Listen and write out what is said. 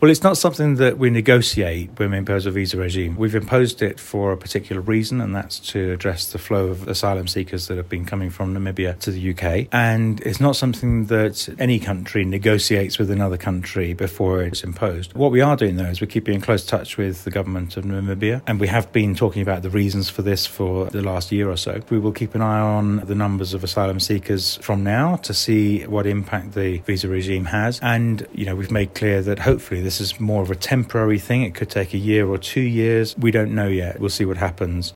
Well, it's not something that we negotiate when we impose a visa regime. We've imposed it for a particular reason, and that's to address the flow of asylum seekers that have been coming from Namibia to the UK. And it's not something that any country negotiates with another country before it's imposed. What we are doing, though, is we're keeping in close touch with the government of Namibia, and we have been talking about the reasons for this for the last year or so. We will keep an eye on the numbers of asylum seekers from now to see what impact the visa regime has. And, we've made clear that hopefully this is more of a temporary thing. It could take a year or 2 years. We don't know yet. We'll see what happens.